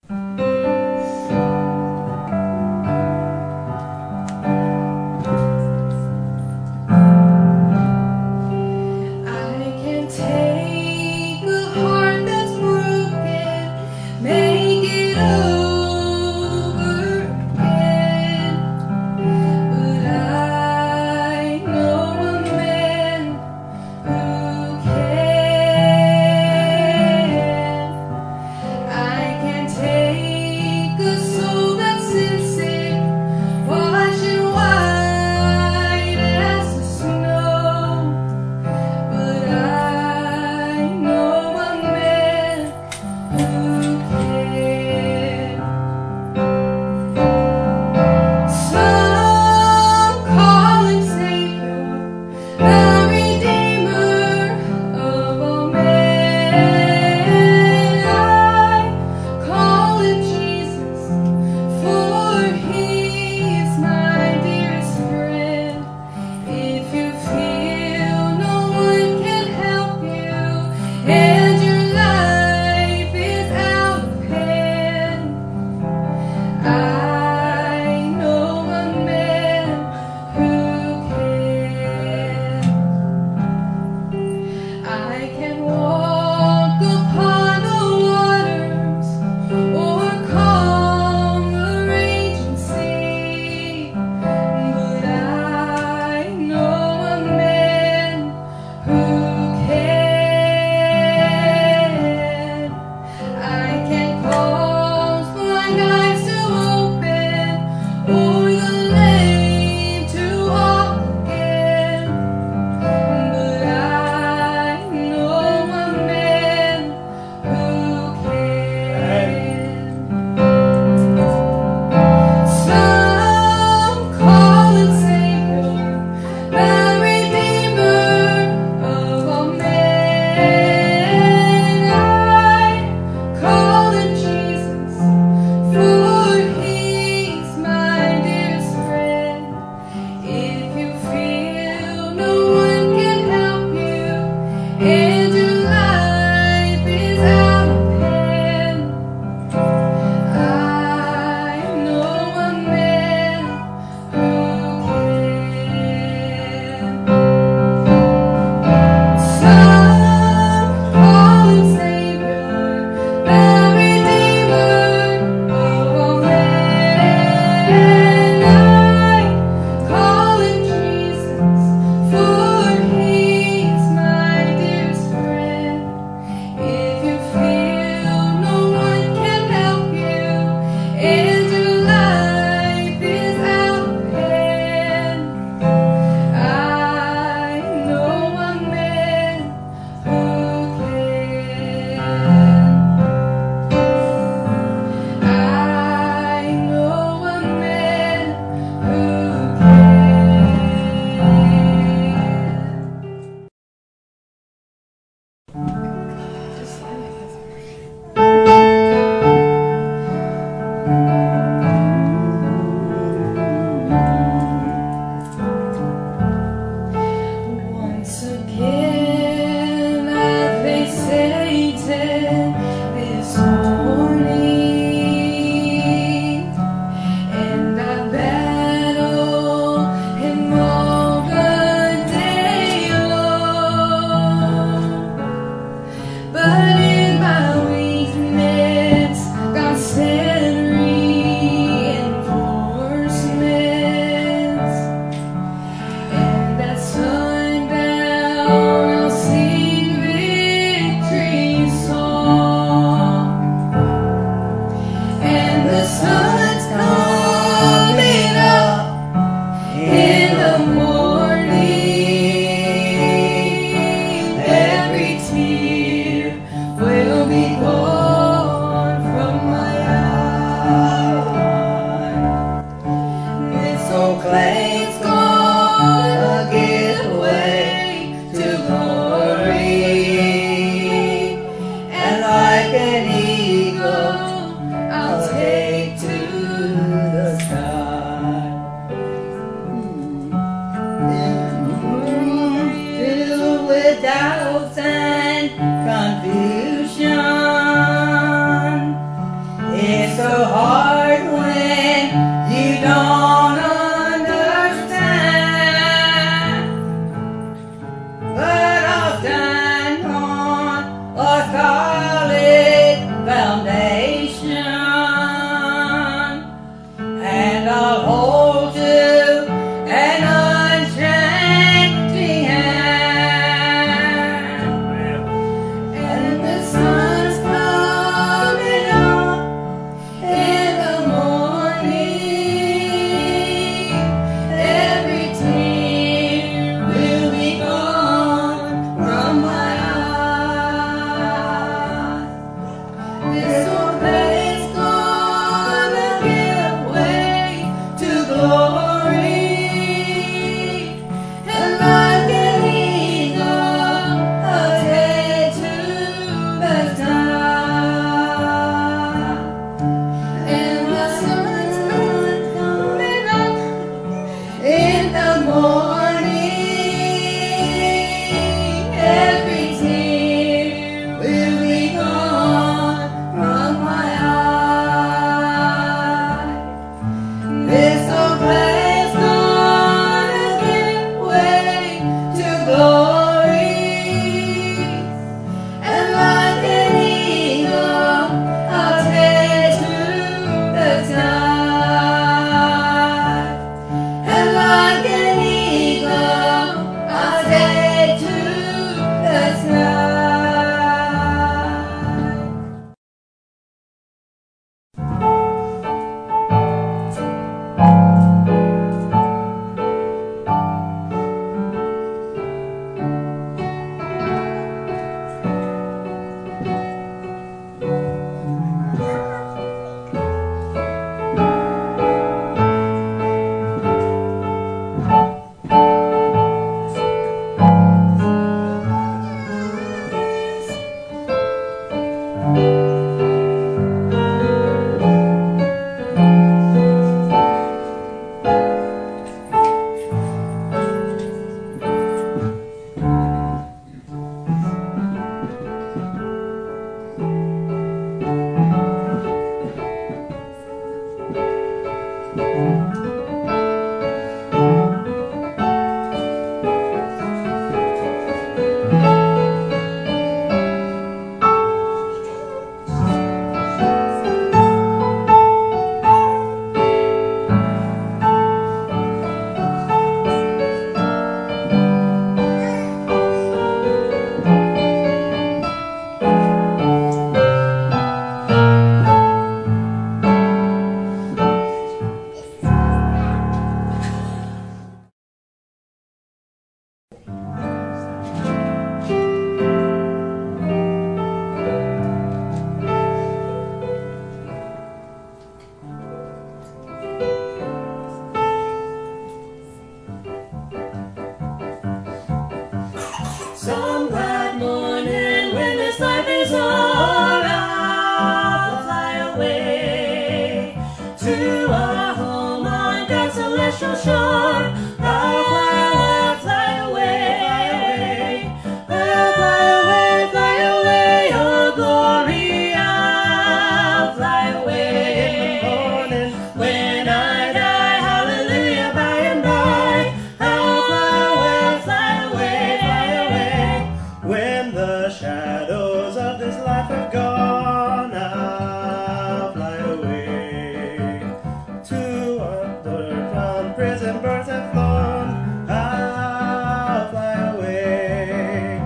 doubts and confusion. Some glad morning when this life is o'er, I'll fly away to our home on God's celestial shore. I'll fly away, I'll fly away, oh glory, I'll fly away in the morning when I die, hallelujah, by and by. I'll fly away, when the shadows of this life have gone. I'll fly away to other from prison birds have flown. I'll fly away,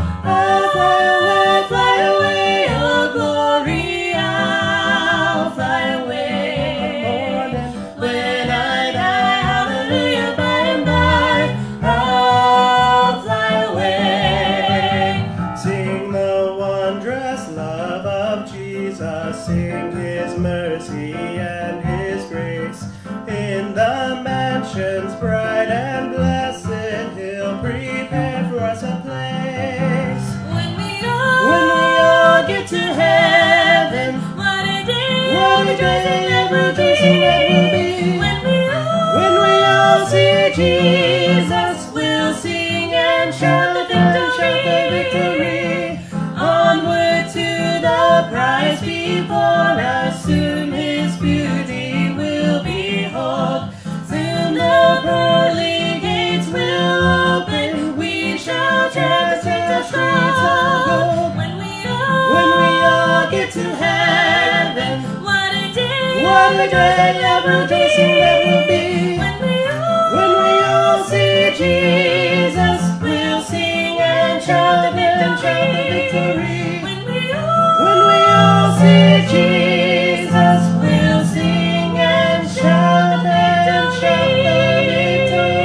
I'll fly away, oh glory, I'll fly away when I die, hallelujah, by and by. I'll fly away. Sing the wondrous love of Jesus, sing His mercy and His grace. In the mansions bright and blessed, He'll prepare for us a place. When we all get to heaven, what a day of rejoicing that will be. When we all see Jesus, we'll sing and shout the victory. Onward to the prize before us, soon His beauty will behold. Soon the pearly gates will open, we shall tread the streets of gold. When we all get to heaven, what a day of rejoicing that will be. When we all see Jesus, we'll sing and shout the victory. When we all see Jesus, we'll sing and shout the victory.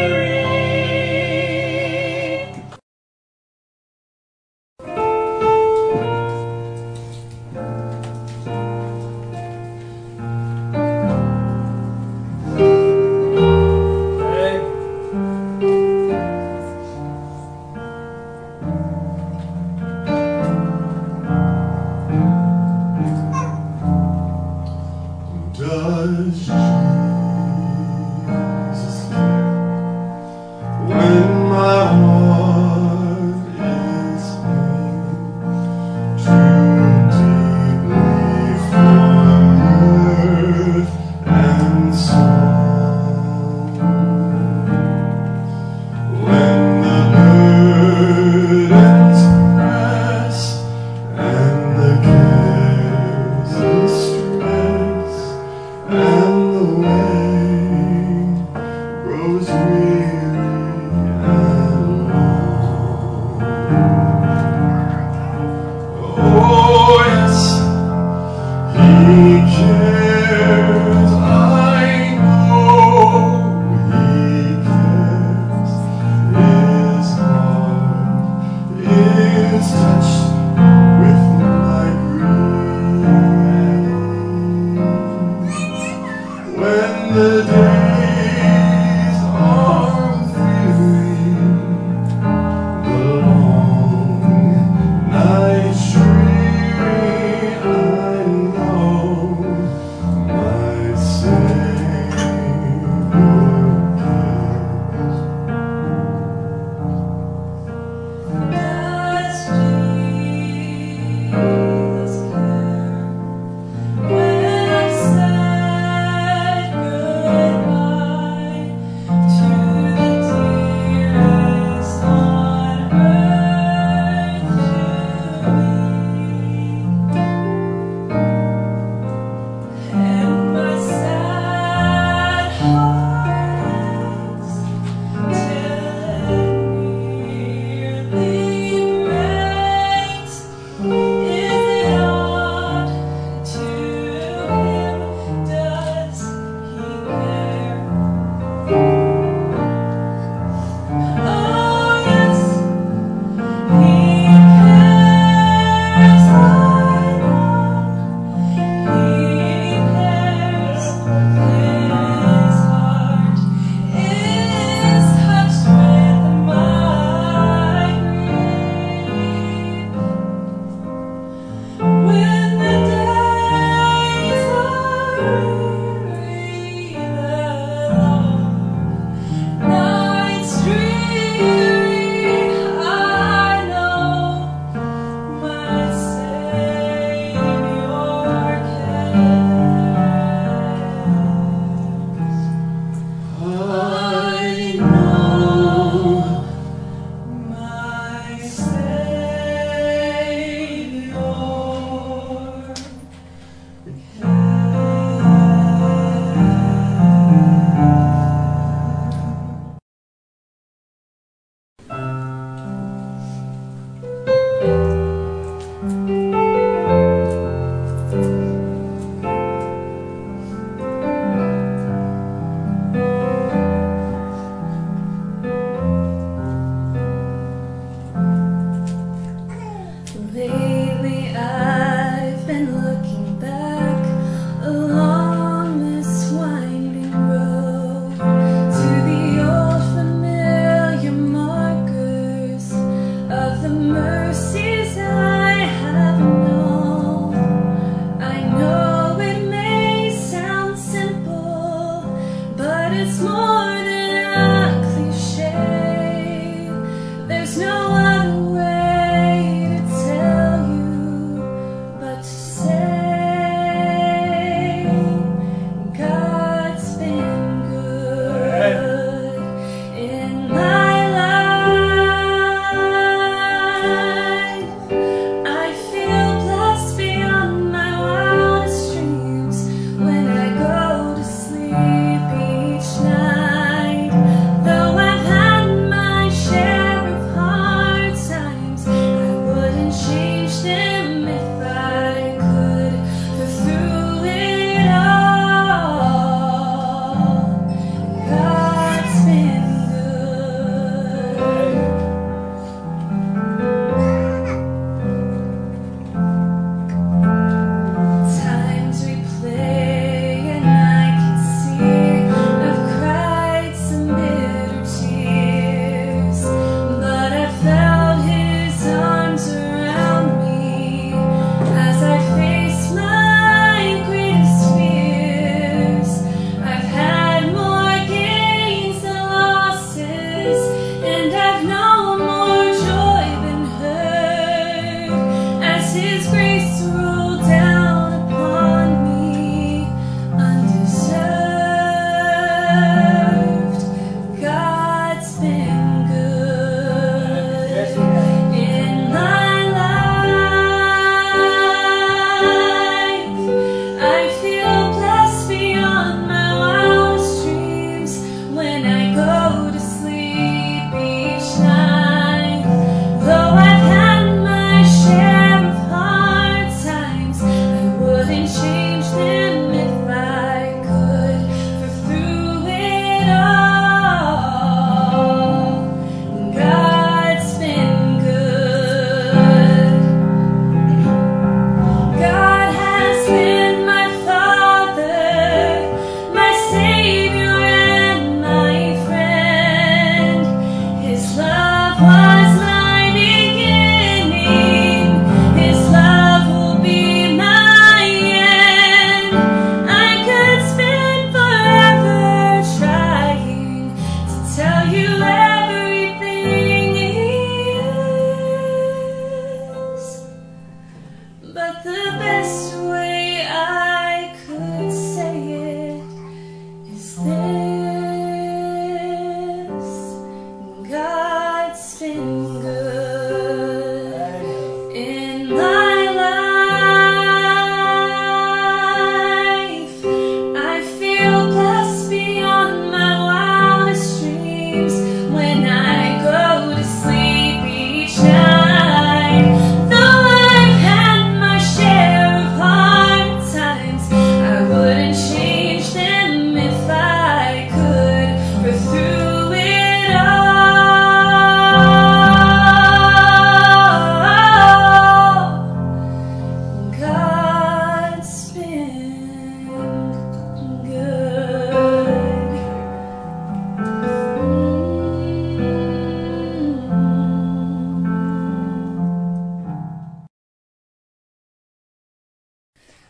There's no other way to tell you but to say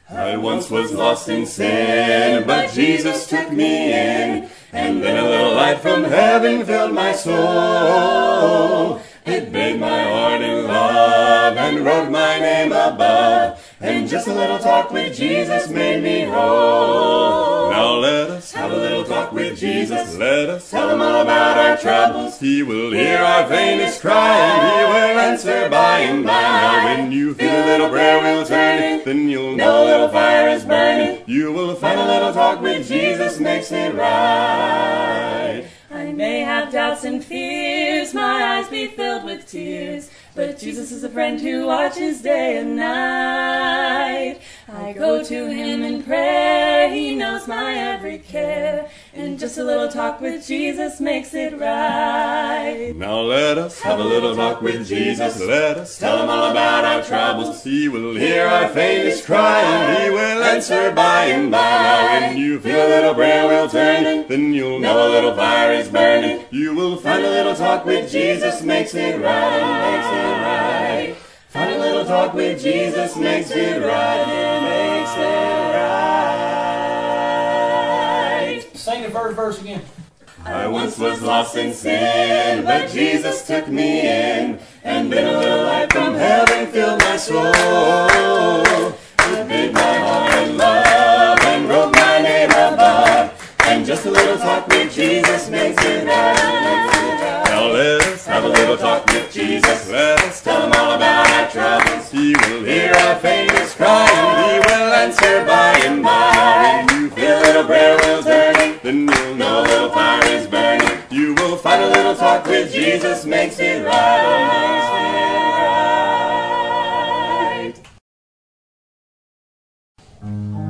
I once was lost in sin, but Jesus took me in, and then a little light from heaven filled my soul. It bathed my heart in love and wrote my name above, and just a little talk with Jesus made me whole. Now let us have a little talk with Jesus. Let us tell him all about our troubles. He will hear our faintest cry, and he will answer by and by. Now when you feel a little prayer will turn it, then you'll know a little fire is burning. You will find a little talk with Jesus makes it right. I may have doubts and fears, my eyes be filled with tears, but Jesus is a friend who watches day and night. I go to him in prayer, he knows my every care, and just a little talk with Jesus makes it right. Now let us have a little talk with Jesus. Let us tell him all about our troubles. He will hear our faintest cry, and he will answer by and by. Now when you feel a little prayer will turn it, then you'll know a little fire is burning. You will find a little talk with Jesus makes it right, makes it right. Find a little talk with Jesus makes it right, makes it right. Sing the first verse again. I once was lost in sin, but Jesus took me in, and then a little light from heaven filled my soul. It made my heart in love and wrote my name above, and just a little talk with Jesus makes it right. Now let us have a little talk with Jesus. Let us tell him all about our troubles. He will hear our faintest cry, and he will answer by and by. When you feel a little prayer will turn it, then you'll know a little fire is burning. You will find a little talk with Jesus makes it right, makes it right.